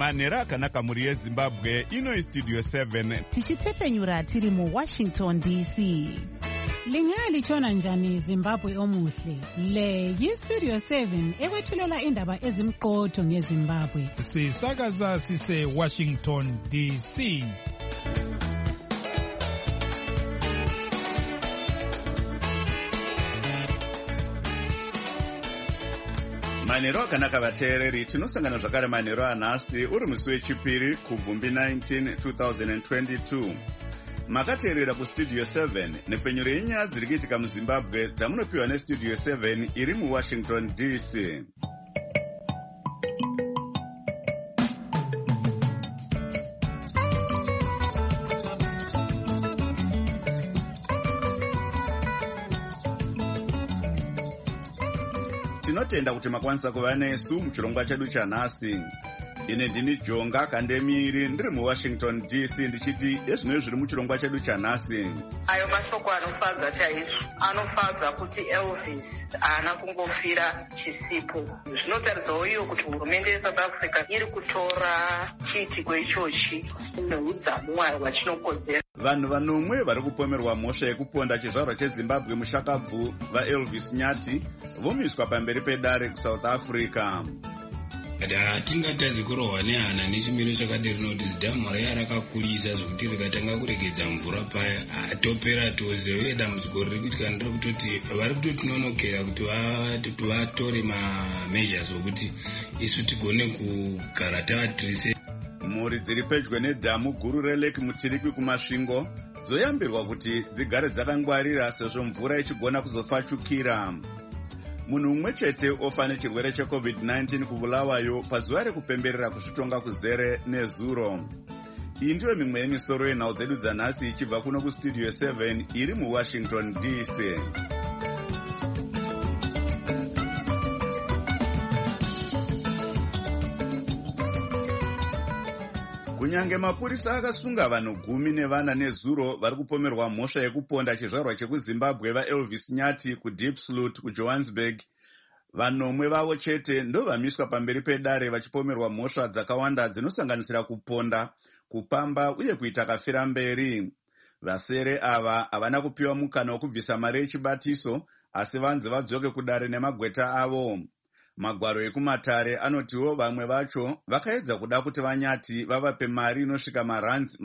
manhero akanaka muri yezimbabwe. Ino istudio 7 tichitefenyura tiri muWashington DC. Lingalitshona njani Zimbabwe omuhle? Le yiStudio 7 ekwethulela indaba ezimqotho ngeZimbabwe. Sisakaza sise Washington DC. manhero akanaka vateereri, tinosangana zvakare manhero anhasi uri musi wechipiri kubvumbi 19 2022. Makateerera kustudio 7 nepfenyuro yenyaya dziri kuitika muZimbabwe dzamunopiwa nestudio 7 iri muWashington DC. Tinotenda kuti makwanisa kuva nesu muchirongwa chedu chanhasi. Ine ndini Jonga Kandemiri ndiri muWashington DC ndichiti ezvino zviri muchirongwa chedu chanhasi. Ayo mashoko anofadza chaizvo. Anofadza kuti Elvis haana kungofira chisipo. Zvinotaridzawo iyo kuti hurumende yeSouth Africa iri kutora chiitiko ichochi neudzamu hwayo hwachinokodzera. Vanhu vanomwe vari kupomerwa mhosva yekuponda chizvarwa cheZimbabwe mushakabvu vaElvis Nyati vomiswa pamberi pedare kuSouth Africa. Hatingatadzi kurohwa nehana nechimiro chakadai rinoti zidhamu rakakulisa zvokuti rikatanga kuregedza mvura paya hatopera tose, uye dambudziko riri kuitika ndiro kutoti vari kutotinonokera kuti vatore mameasures okuti isu tigone kugara tavatirise. Mhuri dziri pedyo nedhamu guru reLake Mutirikwi kumasvingo dzoyambirwa kuti dzigare dzakangwarira sezvo mvura ichigona kuzofachukira. Munhu umwe chete ofa nechirwere cheCovid-19 kubulawayo pazuva rekupemberera kuzvitonga kuzere nezuro. Iyi ndiyo mimwe yemisoro yenhau dzedu dzanhasi ichibva kuno kustudio 7 iri muWashington DC. Kunyange mapurisa akasunga vanhu 10 nezuro vari kupomerwa mhosva yekuponda chizvarwa chekuZimbabwe vaElvis Nyati kuDiepsloot kuJohannesburg, vanomwe vavo chete ndovamiswa pamberi pedare vachipomerwa mhosva dzakawanda dzinosanganisira kuponda, kupamba uye kuita kafira mberi. Vasere ava havana kupiwa mukana wokubvisa mari yechibatiso, asi vanzi vadzoke kudare nemagweta avo. Magwaro ekumatare anotiwo vamwe vacho vakaedza kuda kuti Vanyati vavape mari inosvika maranzi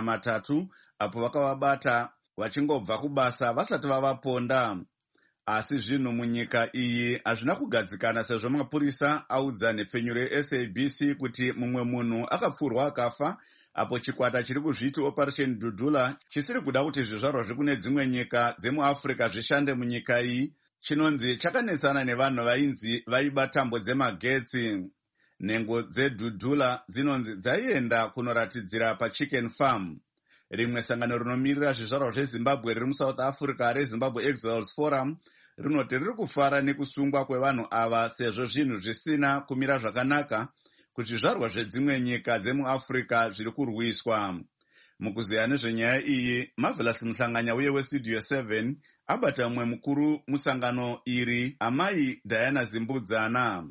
300 apo vakavabata vachingobva kubasa vasati vavaponda. Asi zvinhu munyika iyi hazvina kugadzikana sezvo mapurisa audza nepfenyuro yeSABC kuti mumwe munhu akapfurwa akafa apo chikwata chiri kuzviti Operation Dudula chisiri kuda kuti zvizvarwa zvekune dzimwe nyika dzemuAfrica zvishande munyika iyi, chinonzi chakanetsana nevanhu vainzi vaiba tambo dzemagetsi. Nhengo dzeDudula dzinonzi dzaienda kunoratidzira paChicken Farm. Rimwe sangano rinomirira zvizvarwa zveZimbabwe riri muSouth Africa reZimbabwe Exiles Forum rinoti riri kufara nekusungwa kwevanhu ava sezvo zvinhu zvisina kumira zvakanaka kuti zvizvarwa zvedzimwe nyika dzemuAfrica zviri kurwiswa. Mukuziya nezvenyaya iyi, Marvelous Muhlanganya uye weStudio 7 abata mumwe mukuru musangano iri, amai Diana Zimbudzana.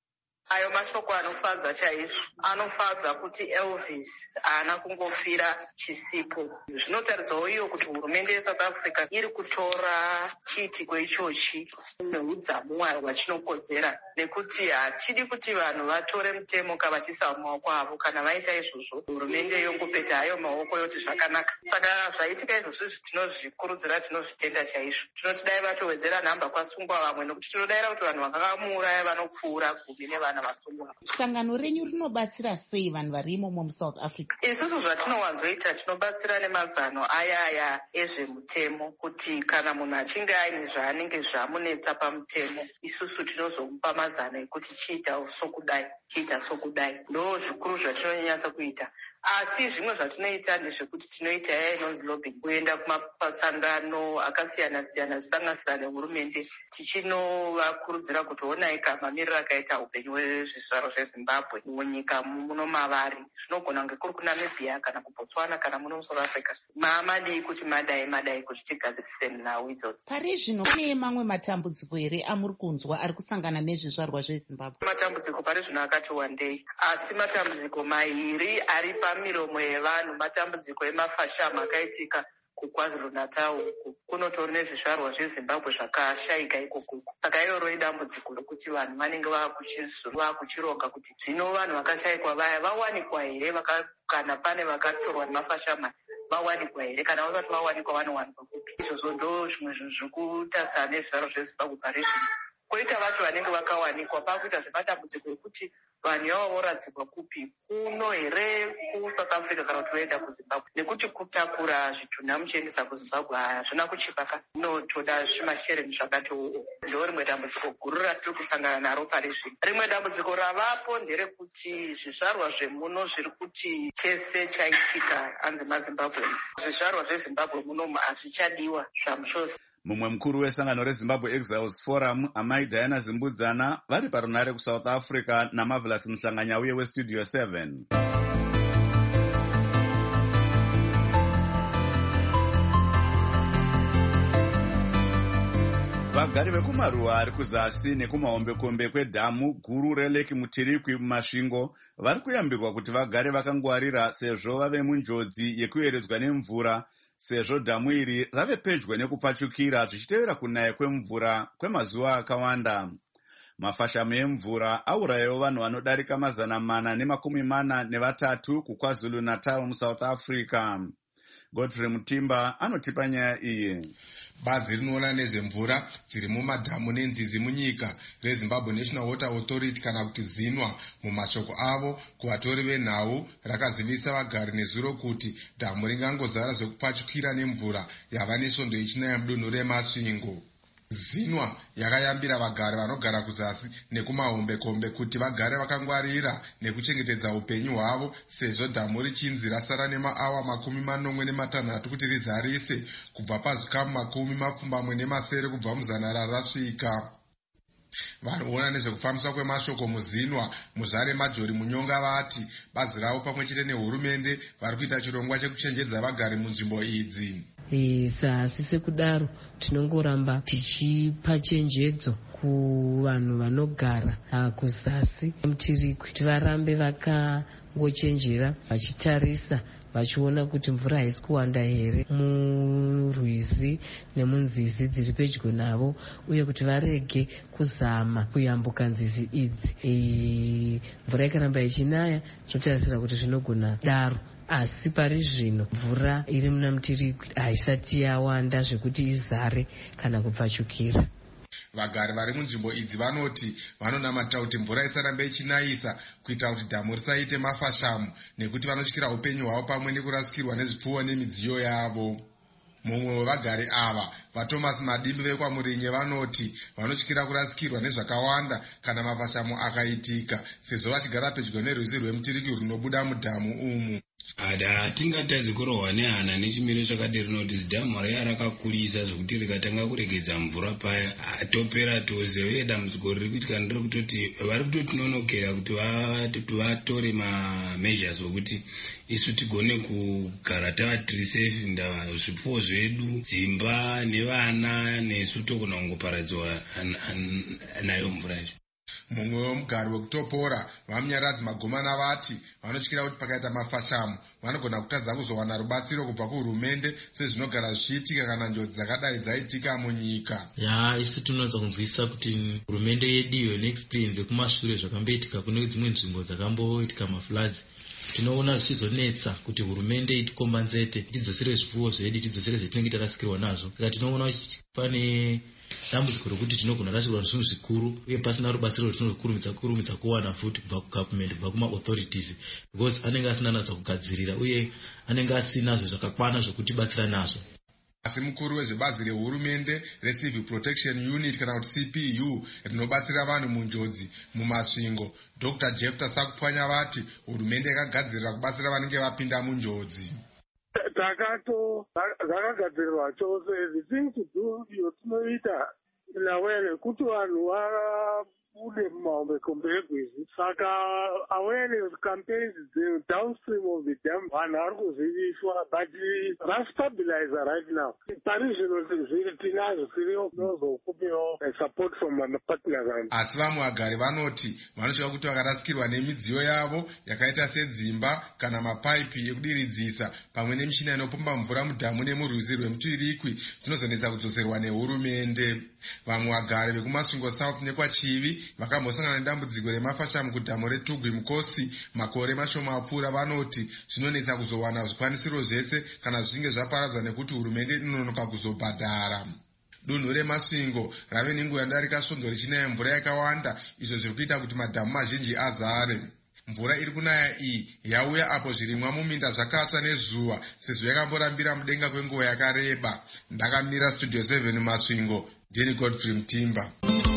Ayo mashoko anofadza chaizvo. Anofadza kuti Elvis haana kungofira chisipo. Zvinotaridzawo iyo kuti hurumende yeSouth Africa iri kutora chiitiko ichochi neudzamu hwayo hwachinokodzera, nekuti hatidi kuti vanhu vatore mutemo kavachiisa mumaoko avo. Kana vaita izvozvo, hurumende yongopeta hayo maoko yoti zvakanaka. Saka zvaitika izvozvo tinozvikurudzira, tinozvitenda chaizvo. Tinoti dai vatowedzera nhamba kwasungwa vamwe, nekuti tinodayira kuti vanhu vakamuuraya vanopfuura 10 nevana vasungwa. Sangano renyu rinobatsira sei vanhu varimo muSouth Africa? Isusu zvatinowanzoita tinobatsira nemazano aya ezvemutemo, kuti kana munhu achinge aine zvaanenge zvamunetsa pamutemo, isusu tinozomupa mazano ekuti chiita sokudai, chiita sokudai. Ndo zvikuru zvatinonyanyasa kuita. asi zvimwe zvatinoita ndezvekuti tinoita yaya inonzi lobbying, kuenda kumasangano akasiyana-siyana zvisanganisira nehurumende tichinovakurudzira kuti onaika mamiriro akaita upenyu hwezvizvaro zvezimbabwe munyika muno mavari. Zvinogona kunge kuri kuNamibia kana kuBotswana kana muno South Africa. Madii kuti madai kuti tigadzirise nhau idzodzo. Pari zvino kune mamwe matambudziko here amuri kunzwa ari kusangana nezvizvarwa zveZimbabwe? Matambudziko pari zvino akati wandei, asi matambudziko mairi ari pamiromo yevanhu, matambudziko emafashama akaitika kuKwaZulu-Natal uku kunotori nezvizvarwa zveZimbabwe zvakashayika ikoko. Saka iroro idambudziko rokuti vanhu vanenge vakuchironga kuti zvino vanhu vakashayikwa vaya vawanikwa here, kana pane vakatorwa nemafashama vawanikwa here, kana vasati vawanikwa vanowanikwa kupi. Izvozvo ndo zvimwe zvinhu zvikutasana nezvizvarwa zveZimbabwe pari zvino. Koita vacho vanenge vakawanikwa pakuita zvematambudziko ekuti vanhu yavo voradzikwa kupi, kuno here kuSouth Africa kana kuti voenda kuZimbabwe, nekuti kutakura zvitunha muchiendesa kuZimbabwe hazvina kuchipa, inotoda zvimashereni zvakati oo. Ndo rimwe dambudziko guru ratiri kusangana naro pari zvino. Rimwe dambudziko ravapo nderekuti zvizvarwa zvemuno zviri kuti chese chaitika hanzi maZimbabweans, zvizvarwa zveZimbabwe munomu hazvichadiwa zvamushose. Mumwe mukuru wesangano reZimbabwe Exiles Forum, Amai Diana Zimbudzana, vari parunare kuSouth Africa naMarvelous Mhlanganyauye weStudio 7. Vagari vekumaruwa ari kuzasi nekumahombekombe kwedhamu guru reLake Mutirikwi mumasvingo vari kuyambirwa kuti vagare vakangwarira sezvo vave munjodzi yekuyeredzwa nemvura, sezvo dhamu iri rave pedyo nekupfachukira zvichitevera kunaya kwemvura kwemazuva akawanda. Mafashamo emvura aurayawo vanhu vanodarika 443 kuKwaZulu-Natal muSouth Africa. Godfrey Mutimba anotipa nyaya iyi. Bazi rinoona nezvemvura dziri mumadhamu nenzizi munyika reZimbabwe National Water Authority kana kuti ZINWA mumashoko avo kuvatori venhau rakazivisa vagari nezuro kuti dhamu ringangozara zvekupfachukira nemvura yava nesvondo ichinaya mudunhu remasvingo. ZINWA yakayambira vagari vanogara kuzasi nekumahombekombe kuti vagare vakangwarira nekuchengetedza upenyu hwavo sezvo dhamu richinzi rasara nemaawa 46 kuti rizarise kubva pazvikamu 70 kubva muzana rasvika. Vanoona nezvekufambiswa kwemashoko muZINWA Muzare Majori Munyonga vati bazi ravo pamwe chete nehurumende vari kuita chirongwa chekuchenjedza vagari munzvimbo idzi. Sasi sekudaro tinongoramba tichipa chenjedzo kuvanhu vanogara kuzasi Mutirikwi kuti varambe vakangochenjera vachitarisa vachiona kuti mvura haisi kuwanda here murwizi nemunzizi dziri pedyo navo, uye kuti varege kuzama kuyambuka nzizi idzi. Mvura ikaramba ichinaya zvinotarisira kuti zvinogona daro, asi pari zvino mvura iri muna Mutirikwi haisati yawanda zvekuti izare kana kupfachukira. Vagari vari munzvimbo idzi vanoti vanonamata kuti mvura isarambe ichinayisa kuita kuti dhamu risaite mafashamu, nekuti vanotyira upenyu hwavo pamwe nekurasikirwa nezvipfuwo nemidziyo yavo. Mumwe wevagari ava, vaThomas Madimbi vekwaMurinye, vanoti vanotyira kurasikirwa nezvakawanda kana mafashamu akaitika, sezvo vachigara pedyo nerwizi rweMutirikwi runobuda mudhamu umu. Hatingatadzi kurohwa nehana nechimiro chakadai rinoti dhamu raya rakakurisa zvokuti rikatanga kuregedza mvura paya hatopera tose, uye dambudziko riri kuitika ndiri kutoti vari kutotinonokera kuti vatore mameasures okuti isu tigone kugara tiri safe, zvipfuwo zvedu, dzimba nevana, nesu togona kungoparadzwa nayo mvura yacho. Mumwe wemugari wekutopora vamunyaradzi Magomana vati vanotyira kuti pakaita mafashamu vanogona kutadza kuzowana rubatsiro kubva kuhurumende sezvinogara zvichiitika kana njodzi dzakadai dzaitika munyika. Isi tinowanza kunzwisisa kuti hurumende yedu iyo neexperience yekumashure zvakamboitika kune dzimwe nzvimbo dzakamboitika mafloods. Tinoona zvichizonetsa kuti hurumende itikombanzete, tidzosere zvipfuwo zvedu, tidzosere zvetinenge tarasikirwa nazvo. Saka tinoona pane dambudziko rokuti tinogona rasirwa zvinhu zvikuru uye pasina rubatsiro rwetinokurumidza kuwana futi kubva kugovernment, kubva kuma-authorities, because anenge asina natsa kugadzirira uye anenge asinazvo zvakakwana zvokutibatsira nazvo. asi mukuru wezvebazi rehurumende reCivil Protection Unit kana kuti CPU rinobatsira vanhu munjodzi mumasvingo, Dr. Jefta Sakupwanya vati hurumende yakagadzirira kubatsira vanenge vapinda munjodzi. Zvakagadzirirwa chose. The thing to do yotinoita in a way kuti vanhu vabude mumahombekombe egwizi. Saka awareness campaigns downstream of the dam vanhu vari kuziviswa, but rastabilizer right now. Pari zvino zviri tinazvo tiriyo tinozokupiwo support from partners. Asi vamwe vagari vanoti vanosvika kuti vakarasikirwa nemidziyo yavo yakaita sedzimba kana mapaipi ekudiridzisa pamwe nemishina inopomba mvura mudhamu nemurwizi rwemutirikwi dzinozonetsa kudzoserwa nehurumende. Vamwe vagari vekumasvingo South nekwachivi vakambosangana nedambudziko remafashamu kudhamu reTugwi Mukosi makore mashoma apfuura vanoti zvinonetsa kuzowana zvikwanisiro zvese kana zvichinge zvaparadzwa nekuti hurumende inonoka kuzobhadhara. Dunhu remasvingo rave nenguva yadarika svondo richinaya mvura yakawanda, izvo zviri kuita kuti madhamu mazhinji azare. Mvura iri kunaya iyi yauya apo zvirimwa muminda zvakatsva nezuva sezvo yakamborambira mudenga kwenguva yakareba. Ndakamira Studio 7 Masvingo, Jenny Godfrey Mtimba.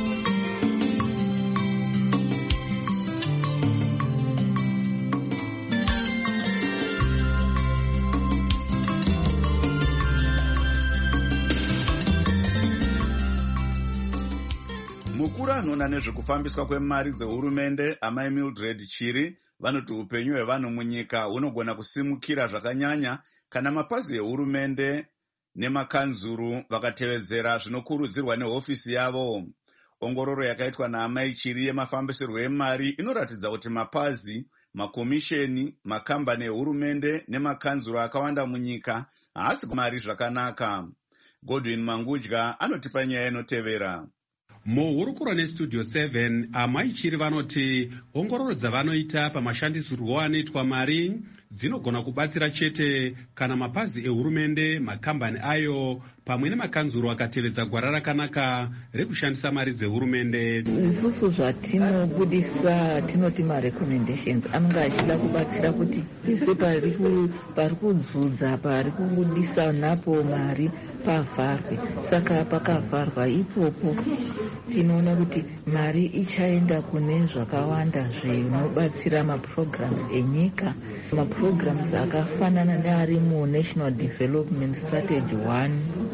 Mukuru anoona nezvekufambiswa kwemari dzehurumende amai Mildred Chiri vanoti upenyu hwevanhu munyika hunogona kusimukira zvakanyanya kana mapazi ehurumende nemakanzuru vakatevedzera zvinokurudzirwa nehofisi yavo. Ongororo yakaitwa naamai Chiri yemafambisirwo emari inoratidza kuti mapazi, makomisheni, makambani ehurumende nemakanzuru akawanda munyika haasi kumari zvakanaka. Godwin Mangudya anotipa nyaya inotevera. Muhurukuro neStudio 7 amai Chiri vanoti ongororo dzavanoita pamashandisirwo anoitwa mari dzinogona kubatsira chete kana mapazi ehurumende, makambani ayo pamwe nemakanzuru akatevedza gwara rakanaka rekushandisa mari dzehurumende. Isusu zvatinobudisa tinoti marecommendations anenge achida kubatsira kuti pese pari kudzudza pari kubudisa napo mari pavharwe. Saka pakavharwa ipopo tinoona kuti mari ichaenda kune zvakawanda zvinobatsira maprograms enyika, maprograms akafanana neari muNational Development Strategy 1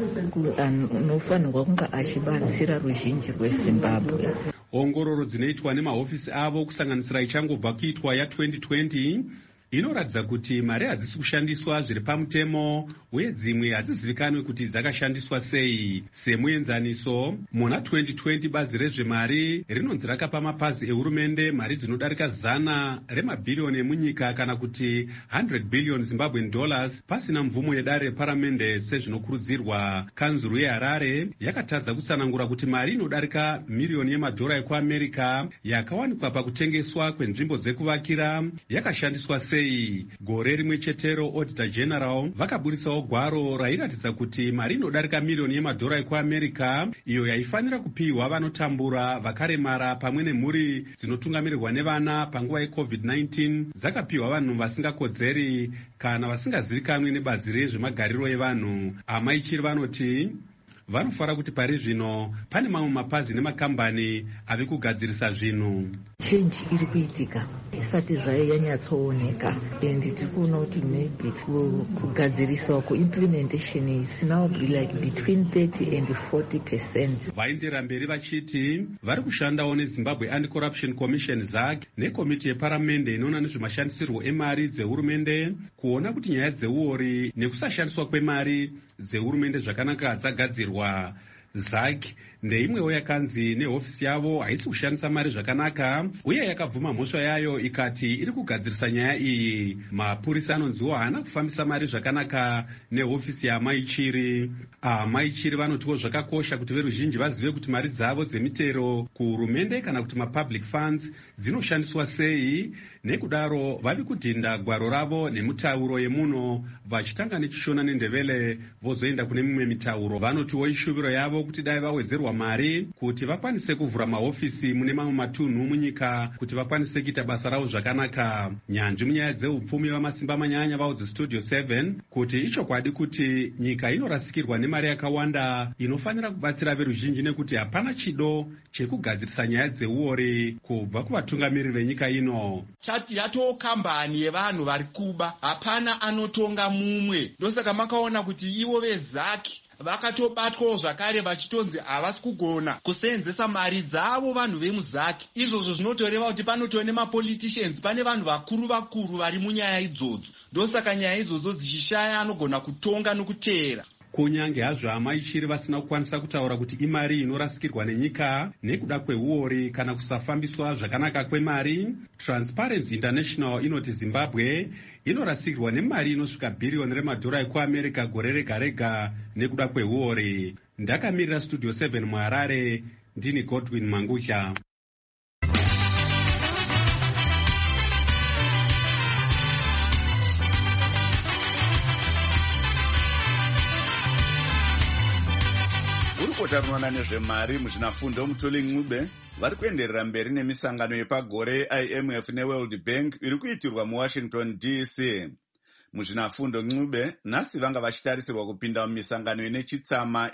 anofanirwa kunge achibatsira ruzhinji rweZimbabwe. Ongororo dzinoitwa nemahofisi avo kusanganisira ichangobva kuitwa ya2020 inoratidza kuti mari hadzisi kushandiswa zviri pamutemo uye dzimwe hadzizivikanwe kuti dzakashandiswa sei. Semuenzaniso, muna 2020 bazi rezvemari rinonzi rakapa mapazi ehurumende mari dzinodarika 100 remabhirioni emunyika kana kuti 100 billion Zimbabwean dollars pasina mvumo yedare reparamende sezvinokurudzirwa. Kanzuru yeHarare yakatadza kutsanangura kuti mari inodarika miriyoni yemadhora ekuAmerica yakawanikwa pakutengeswa kwenzvimbo dzekuvakira yakashandiswa sei. Gore rimwe chetero Auditor General vakaburisawo gwaro rairatidza kuti mari inodarika miriyoni yemadhora ekuAmerica iyo yaifanira kupiwa vanotambura, vakaremara pamwe nemhuri dzinotungamirirwa nevana panguva yeCovid-19 dzakapiwa vanhu vasingakodzeri kana vasingazivikanwi nebazi rezvemagariro evanhu. Amai Chiri vanoti vanofara kuti pari zvino pane mamwe mapazi nemakambani ave kugadzirisa zvinhu. Change iri kuitika isati zvayanyatsooneka and tiri kuona kuti maybe kugadzirisa kuimplementation isina be like between 30 and 40%. Vaindira mberi vachiti vari kushandawo neZimbabwe Anti-Corruption Commission ZAC nekomiti yeparamende inoona nezvemashandisirwo emari dzehurumende kuona kuti nyaya dzeuori nekusashandiswa kwemari dzehurumende zvakanaka dzagadzirwa. ZAC ndeimwewo yakanzi nehofisi yavo haisi kushandisa mari zvakanaka uye yakabvuma mhosva yayo ikati iri kugadzirisa nyaya iyi. Mapurisa anonziwo haana kufambisa mari zvakanaka nehofisi yaamai Chiri. Amai Chiri vanotiwo zvakakosha kuti veruzhinji vazive kuti mari dzavo dzemitero kuhurumende kana kuti mapublic funds dzinoshandiswa sei nekudaro vavi kudhinda gwaro ravo nemitauro yemuno vachitanga nechishona nendevele vozoenda kune mimwe mitauro. Vanotiwo ishuviro yavo kuti dai vawedzerwa mari kuti vakwanise kuvhura mahofisi mune mamwe matunhu munyika kuti vakwanise kuita basa ravo zvakanaka. Nyanzvi munyaya dzeupfumi vamasimba manyanya vaudze Studio 7 kuti ichokwadi kuti nyika inorasikirwa nemari yakawanda inofanira kubatsira veruzhinji nekuti hapana chido chekugadzirisa nyaya dzeuori kubva kuvatungamiriri venyika ino. Yatoo kambani yevanhu vari kuba, hapana anotonga mumwe. Ndosaka makaona kuti ivo vezaki vakatobatwawo zvakare vachitonzi havasi kugona kuseenzesa mari dzavo vanhu vemuzaki. Izvozvo zvinotoreva kuti panotove nemapoliticians, pane vanhu vakuru vakuru vari munyaya idzodzo. Ndosaka nyaya idzodzo dzichishaya anogona kutonga nokuteera. Kunyange hazvo amai chiri vasina kukwanisa kutaura kuti imari inorasikirwa nenyika nekuda kweuori kana kusafambiswa zvakanaka kwemari, Transparency International inoti Zimbabwe inorasikirwa nemari inosvika bhiriyoni remadhora ekuAmerica gore rega rega nekuda kweuori. Ndakamirira Studio 7 muHarare, ndini Godwin Mangusha. Tarunoona nezvemari muzvinafundo Mutoli Ncube vari kuenderera mberi nemisangano yepagore IMF neWorld Bank iri kuitirwa muWashington DC. Muzvinafundo Ncube nhasi vanga vachitarisirwa kupinda mumisangano ine chitsama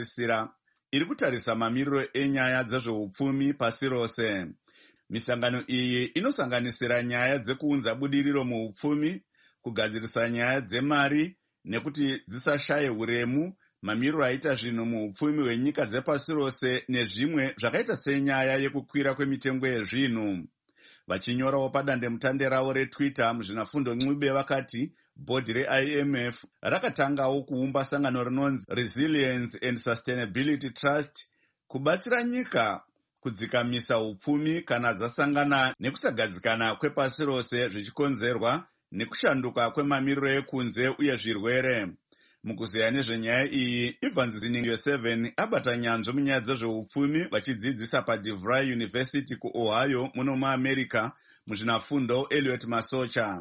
iri kutarisa mamiriro enyaya dzezveupfumi pasi rose. Misangano iyi inosanganisira nyaya dzekuunza budiriro muupfumi, kugadzirisa nyaya dzemari nekuti dzisashaye uremu, mamiriro aita zvinhu muupfumi hwenyika dzepasi rose nezvimwe zvakaita senyaya yekukwira kwemitengo yezvinhu. Vachinyorawo padandemutande ravo reTwitter, muzvinafundo Ncube vakati bhodhi reIMF rakatangawo kuumba sangano rinonzi Resilience and Sustainability Trust kubatsira nyika kudzikamisa upfumi kana dzasangana nekusagadzikana kwepasi rose zvichikonzerwa nekushanduka kwemamiriro ekunze uye zvirwere. Mukuzeya nezvenyaya iyi, Evans Ziningi 7 abata nyanzvi munyaya dzezveupfumi vachidzidzisa paDeVry University kuOhio muno muAmerica. Muzvinafundo Elliot Masocha.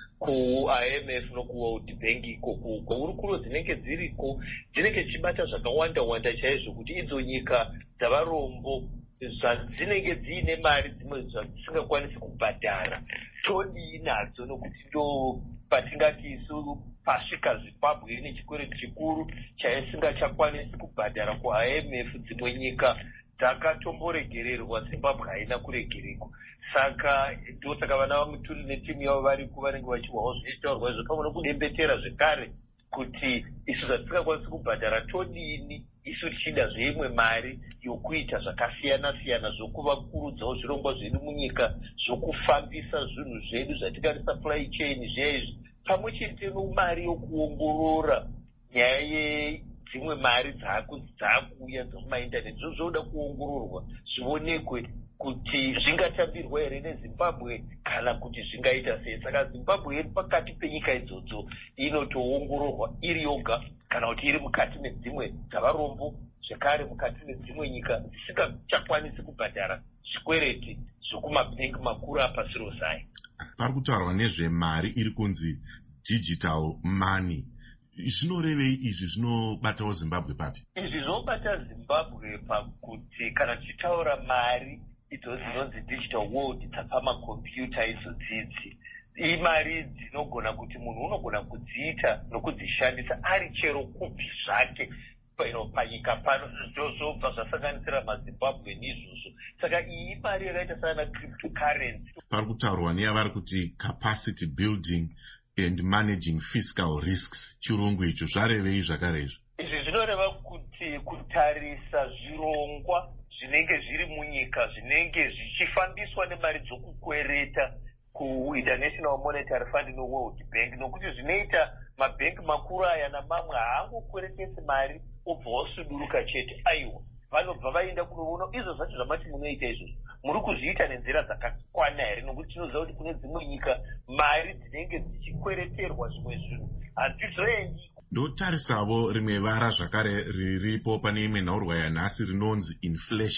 kuIMF nokuWorld Bank iko hurukuro dzinenge dziriko dzinenge dzichibata zvakawanda chaizvo kuti idzo nyika dzavarombo dzinenge dziine mari dzimwe dzisingakwanisi kubhadhara todii nadzo nokuti ndo patingati isu pasvika Zimbabwe nechikwereti chikuru chaisingachakwanisi kubhadhara kuIMF, dzimwe nyika dzakatomboregererwa, Zimbabwe haina kuregererwa. Saka ndosaka vana vaMutuli netimu yavo variku vanenge vachiwawo zvichitaurwa izvo pamwe nokudembetera zvekare kuti isu zvatisingakwanisi kubhadhara todini, isu tichida zveimwe mari yokuita zvakasiyana-siyana zvokuvakurudzawo zvirongwa zvedu munyika, zvokufambisa zvinhu zvedu zvatingati supply chain zveizvi, pamwe chete nomari yokuongorora nyaya yedzimwe mari dzakuuya dzokumaindaneti zvoda kuongororwa zvionekwe kuti zvingatambirwa here neZimbabwe kana kuti zvingaita sei. Saka Zimbabwe iri pakati penyika idzodzo inotoongororwa iri yoga kana kuti iri mukati medzimwe dzavarombo, zvekare mukati medzimwe nyika dzisingachakwanisi kubhadhara zvikwereti zvokumabhengi makuru apasi rose aya. Pari kutaurwa nezvemari iri kunzi digital money. Zvinorevei izvi? Zvinobatawo Zimbabwe papi? Izvi zvinobata Zimbabwe pakuti kana tichitaura mari idzo dzinonzi digital world dzapamakombiyuta izodzidzi, imari dzinogona kuti munhu unogona kudziita nokudzishandisa ari chero kupi zvake panyika pano, zvobva zvasanganisira maZimbabwe n'izvozvo. Saka iyi mari yakaita sana cryptocurrency. Pari kutaurwa neyavari kuti capacity building and managing fiscal risks, chirungu icho zvarevei zvakare izvo? Izvi zvinoreva kuti kutarisa zvirongwa zvinenge zviri munyika zvinenge zvichifambiswa nemari dzokukwereta kuInternational Monetary Fund noWorld Bank, nokuti zvinoita mabhengi makuru aya namamwe haangokweretesi mari obva wasuduruka chete. Aiwa, vanobva vaenda kunoona izvo zvacho zvamati munoita izvozvo muri kuzviita nenzira dzakakwana here, nokuti tinoziva kuti kune dzimwe nyika mari dzinenge dzichikwereterwa zvimwe zvinhu hadzizoendi. Ndotarisavo rimwe vara zvakare riripo pane imwe nhaurwa yanhasi rinonzi inflation.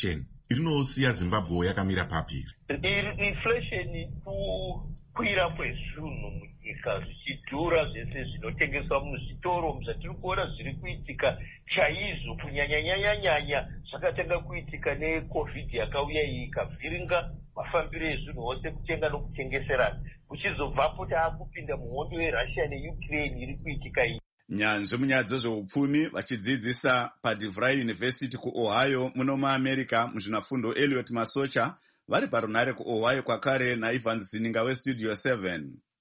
rinosiya Zimbabwe yakamira papiri? Inflation kukwira kwezvinhu munyika zvichidhura zvese zvinotengeswa muzvitoro zvatiri kuona zviri kuitika chaizvo kunyanyanyanyanya zvakatanga kuitika neCovid yakauya iyi ikavhiringa mafambiro ezvinhu ose kutenga nokutengeserana kuchizobvapo taakupinda muhondo yeRussia neUkraine iri kuitika iyi. Nyanzvi munyaya dzezveupfumi vachidzidzisa paDeVry University kuOhio muno muAmerica muzvinafundo Elliot Masocha vari parunhare kuOhio kwakare naIvan Zininga weStudio 7.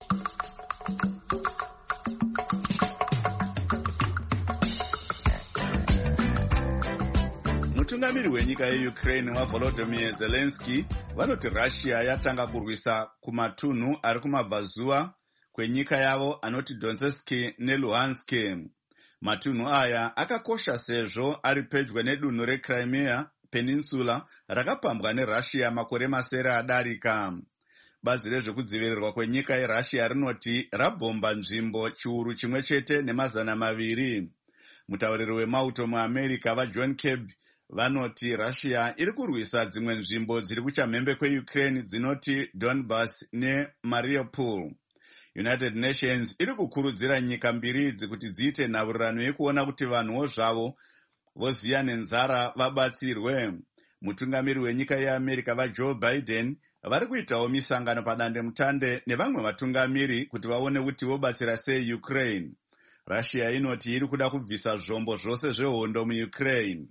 Mutungamiri wenyika yeUkraine waVolodymyr Zelensky vanoti Russia yatanga kurwisa kumatunhu ari kumabvazuva kwenyika yavo anoti Donetsk neLuhansk. Matunhu aya akakosha sezvo ari pedyo nedunhu reCrimea Peninsula rakapambwa neRussia makore masere adarika. Bazi rezvekudzivirirwa kwenyika yeRussia rinoti rabhomba nzvimbo chiuru chimwe chete ne200. Mutauriri wemauto muAmerica vaJohn Kirby vanoti Russia iri kurwisa dzimwe nzvimbo dziri kuchamhembe kweUkraine dzinoti Donbas neMariupol. United Nations iri kukurudzira nyika mbiri idzi kuti dziite nhaburirano yekuona kuti vanhuwo zvavo voziya nenzara vabatsirwe. Mutungamiri wenyika yeAmerica vaJoe Biden vari kuitawo misangano padandemutande nevamwe vatungamiri kuti vaone kuti vobatsira sei Ukraine. Russia inoti iri kuda kubvisa zvombo zvose zvehondo muUkraine.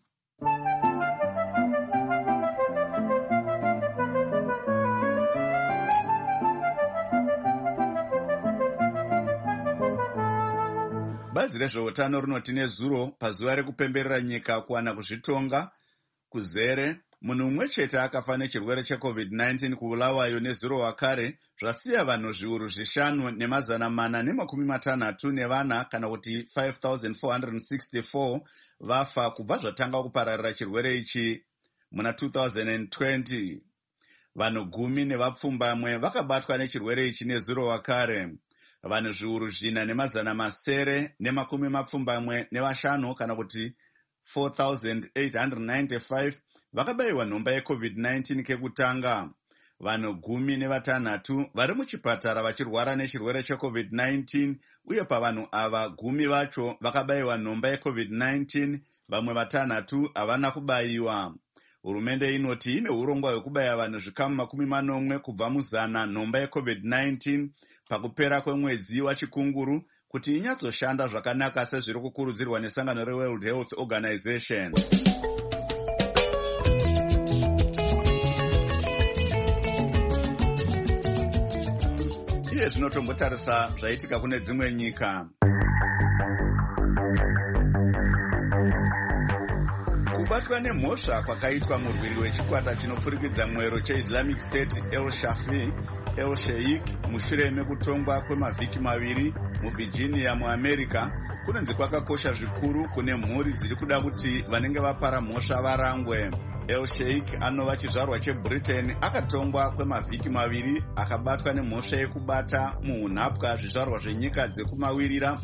Bazi rezveutano rinoti nezuro pazuva rekupemberera nyika kuwana kuzvitonga kuzere, munhu umwe chete akafa nechirwere cheCovid-19 kuBulawayo nezuro wakare, zvasiya vanhu zviuru 5,464 kana kuti 5,464 vafa kubva zvatanga kupararira chirwere ichi muna 2020. Vanhu 10 nevapfumbamwe vakabatwa nechirwere ichi nezuro wakare. Vanhu zviuru 4,975 kana kuti 4,895 vakabayiwa nhomba yeCovid-19 kekutanga. Vanhu 16 vari muchipatara vachirwara nechirwere cheCovid-19 uye pavanhu ava 10 vacho vakabayiwa nhomba yeCovid-19, vamwe 5 havana kubayiwa. Hurumende inoti ine urongwa hwekubaya vanhu zvikamu 40 kubva muzana nhomba yeCovid-19 pakupera kwemwedzi wachikunguru kuti inyatsoshanda zvakanaka sezviri kukurudzirwa nesangano reWorld Health Organization. Iye zvinotombotarisa zvaitika kune dzimwe nyika. Kubatwa nemhosva kwakaitwa murwiri wechikwata chinopfurikidza mwero cheIslamic State El Sheikh mushure mekutongwa kwemavhiki 2 muVirginia muAmerica kunonzi kwakakosha zvikuru kune mhuri dziri kuda kuti vanenge vapara mhosva varangwe. El Sheikh anova chizvarwa cheBritain akatongwa kwemavhiki 2 akabatwa nemhosva yekubata muunhapwa zvizvarwa zvenyika dzekumavirira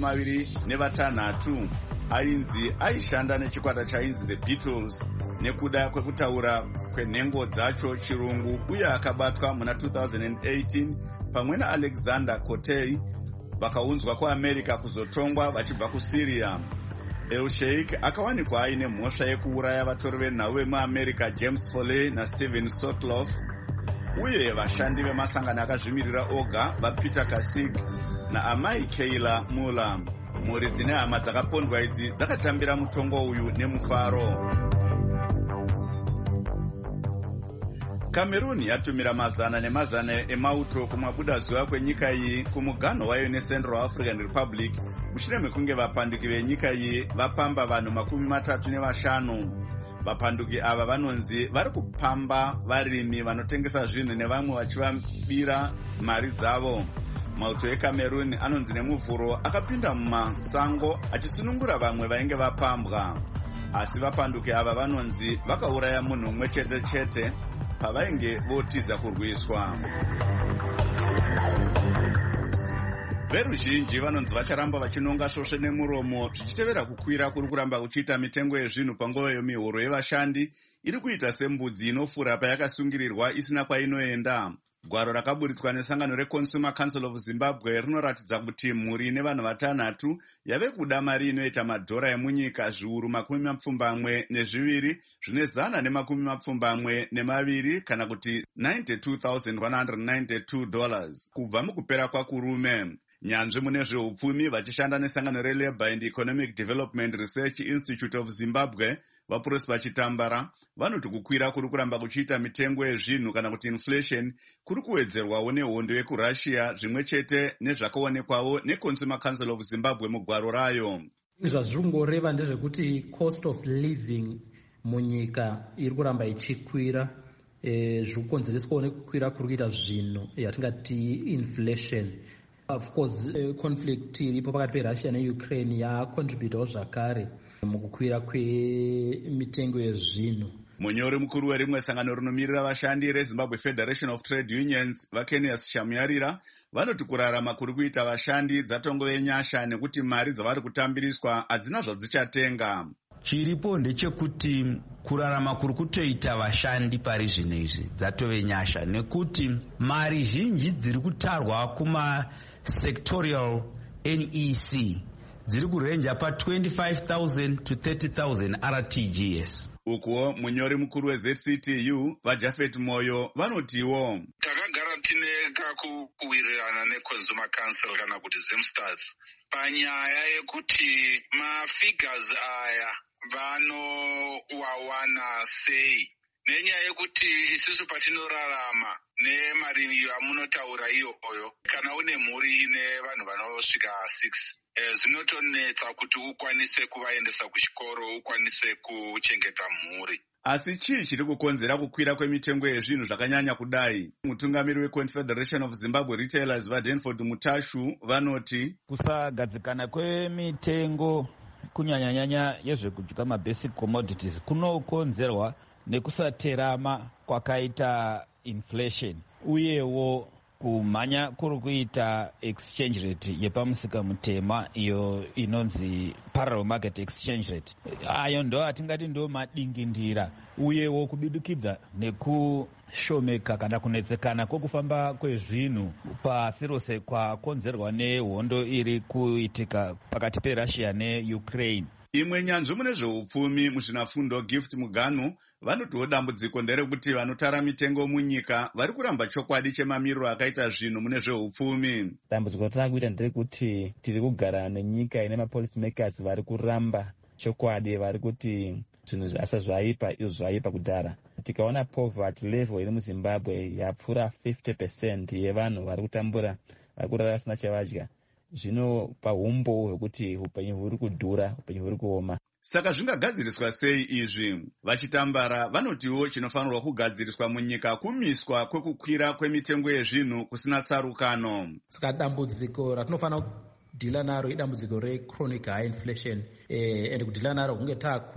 26. Ainzi aishanda nechikwata chainzi The Beatles nekuda kwekutaura kwenhengo dzacho chirungu uye akabatwa muna 2018 pamwe naAlexander Cortey vakaunzwa kuAmerica kuzotongwa vachibva kuSyria. El Sheikh akawanikwa aine mhosva yekuuraya vatori venhau vemuAmerica James Foley naStephen Sotloff uye vashandi vemasangano akazvimirira oga vaPeter Kasig naamai Kayla Muller. Mhuri dzine hama dzakapondwa idzi dzakatambira mutongo uyu nemufaro. Cameroon yatumira mazana nemazana emauto kumabuda zuva kwenyika iyi kumuganho wayo neCentral African Republic mushure mekunge vapanduki venyika iyi vapamba vanhu 35. Vapanduki ava vanonzi vari kupamba varimi vanotengesa zvinhu nevamwe vachivabira mari dzavo. Mauto eCameroon anonzi nemuvhuro akapinda mumasango achisunungura vamwe vainge vapambwa. Asi vapanduki ava vanonzi vakauraya munhu umwe chete pavainge votiza kurwiswa. veruzhinji vanonzi vacharamba vachinonga svosve nemuromo zvichitevera kukwira kuri kuramba kuchiita mitengo yezvinhu panguva yemihoro yevashandi iri kuita sembudzi inofura payakasungirirwa isina kwainoenda. Gwaro rakaburitswa nesangano reConsumer Council of Zimbabwe rinoratidza kuti mhuri nevanhu vatanhatu yave kuda mari inoita madhora emunyika zviuru 72 zvine $122 kana kuti $92,192 kubva mukupera kwakurume. Nyanzvi mune zveupfumi vachishanda nesangano reLabour and Economic Development Research Institute of Zimbabwe vaProsper Chitambara vanoti kukwira kuri kuramba kuchiita mitengo yezvinhu kana kuti inflation kuri kuwedzerwawo nehondo yekuRussia zvimwe chete nezvakaonekwawo neConsumer Council of Zimbabwe mugwaro rayo. Zvazviri kungoreva ndezvekuti cost of living munyika iri kuramba ichikwira zviri kukonzereswawo nekukwira kuri kuita zvinhu yatingati inflation. Of course, conflict iripo pakati peRussia neUkraine yacontributawo zvakare mukukwira kwemitengo yezvinhu. Munyori mukuru werimwe sangano rinomirira vashandi reZimbabwe Federation of Trade Unions vaKenias Shamuyarira vanoti kurarama kuri kuita vashandi dzatongove nyasha nekuti mari dzavari kutambiriswa hadzina zvadzichatenga. Chiripo ndechekuti kurarama kuri kutoita vashandi pari zvino izvi dzatove nyasha nekuti mari zhinji dziri kutarwa kuma sectorial NEC dziri kurenja pa 25,000 to 30,000 RTGS. Ukuwo munyori mukuru weZCTU vaJafet Moyo vanotiwo takagara tine kakuwirirana neConsumer Council kana kuti Zimstats panyaya yekuti mafigures aya vanowawana sei nenyaya yekuti isusu patinorarama nemari yamunotaura iyoyo kana une mhuri ine vanhu vanosvika 6 zvinotonetsa kuti ukwanise kuvaendesa kuchikoro ukwanise kuchengeta mhuri. Asi chii chiri kukonzera kukwira kwemitengo yezvinhu zvakanyanya kudai? Mutungamiri weConfederation of Zimbabwe Retailers vaDenford Mutashu vanoti kusagadzikana kwemitengo kunyanyanyanya yezvekudya mabasic commodities kunokonzerwa nekusaterama kwakaita inflation uyewo kumhanya kuri kuita exchange rate yepamusika mutema iyo inonzi parallel market exchange rate. Ayo ndo atingati ndo madingindira uyewo kubidukidza nekushomeka kana kunetsekana kwokufamba kwezvinhu pasi rose kwakonzerwa nehondo iri kuitika pakati peRussia neUkraine. Imwe nyanzvi mune zveupfumi muzvinafundo Gift Muganu vanotiwo dambudziko nderekuti vanotara mitengo munyika vari kuramba chokwadi chemamiriro akaita zvinhu mune zveupfumi. Dambudziko ratava kuita nderekuti tiri kugara nenyika ine mapolicy makers vari kuramba chokwadi, vari kuti zvinhu asa zvaipa izvo zvaipa kudhara. Tikaona poverty level iri muZimbabwe yapfuura 50% yevanhu vari kutambura vari kurara vasina chavadya. Zvino pahumbo hwekuti upenyu huri kudhura, upenyu huri kuoma. Saka zvingagadziriswa sei izvi? Vachitambara vanotiwo chinofanirwa kugadziriswa munyika kumiswa kwekukwira kwemitengo yezvinhu kusina tsarukano. Saka dambudziko ratinofanira kudhila naro idambudziko rechronic high inflation and kudhila naro kunge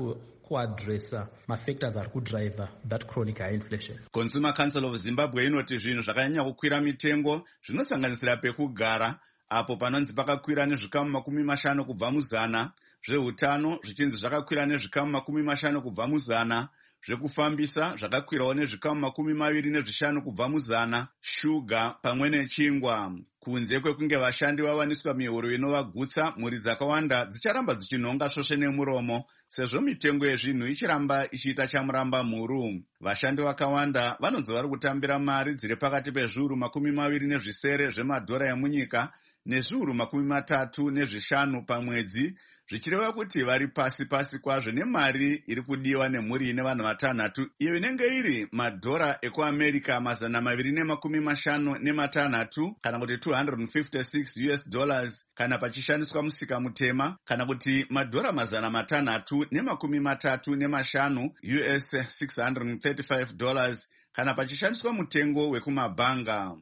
kuadresa mafactors ari kudriver that chronic high inflation. Consumer Council of Zimbabwe inoti zvinhu zvakanyanya kukwira mitengo zvinosanganisira pekugara apo panonzi pakakwira nezvikamu 50 kubva muzana, zveutano zvichinzi zvakakwira nezvikamu 50 kubva muzana, zvekufambisa zvakakwirawo nezvikamu 25 kubva muzana, shuga pamwe nechingwa. Kunze kwekunge vashandi vawaniswa mihoro inovagutsa, mhuri dzakawanda dzicharamba dzichinhonga svosve nemuromo sezvo mitengo yezvinhu ichiramba ichiita chamuramba mhuru. Vashandi vakawanda vanonzi vari kutambira mari dziri pakati pezviuru 27 zvemadhora emunyika nezviuru 35 pamwedzi, zvichireva kuti vari pasi kwazvo nemari iri kudiwa nemhuri ine vanhu vatanhatu, iyo inenge iri madhora ekuAmerica 256 kana kuti $256 kana pachishandiswa musika mutema, kana kuti madhora 635 US $635 kana pachishandiswa mutengo wekumabhanga.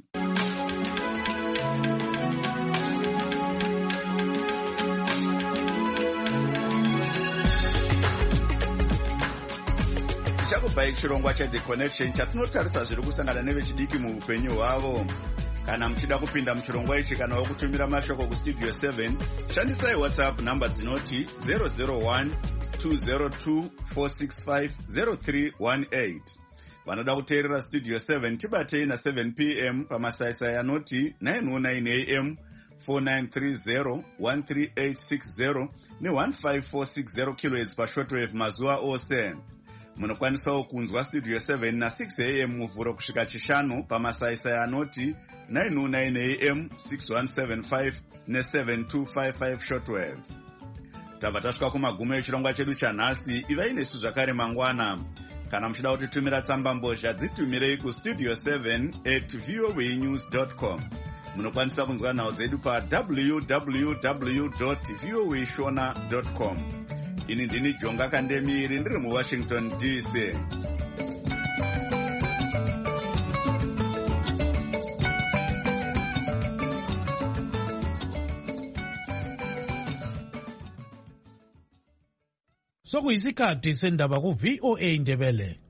Tichakubva chirongwa cheThe Connection chatinotarisa zviri kusangana nevechidiki muupenyu hwavo. Kana muchida kupinda muchirongwa ichi kana wokutumira mashoko kustudio 7, shandisai WhatsApp namba dzinoti 001 202 465 0318. Vanoda kuteerera studio 7 tibatei na 7 p.m. pamasaisai anoti 909 a.m. 4930 13860 ne15460 kHz pashortwave mazuva ose. Munokwanisawo kunzwa studio 7 na 6 a.m. muvhuro kusvika chishanu pamasaisai anoti 909 a.m. 6175 ne7255 shortwave. Tabva tasvika kumagumo echirongwa chedu chanhasi. Ivai nesu zvakare mangwana. Kana muchida kutitumira tsamba mbozha dzitumirei kustudio 7@voanews.com. Munokwanisa kunzwa nhau dzedu pa www.voashona.com. Ini ndini Jonga Kandemiri ndiri muWashington DC. Sokuyisikhathi sendaba ku VOA Ndebele.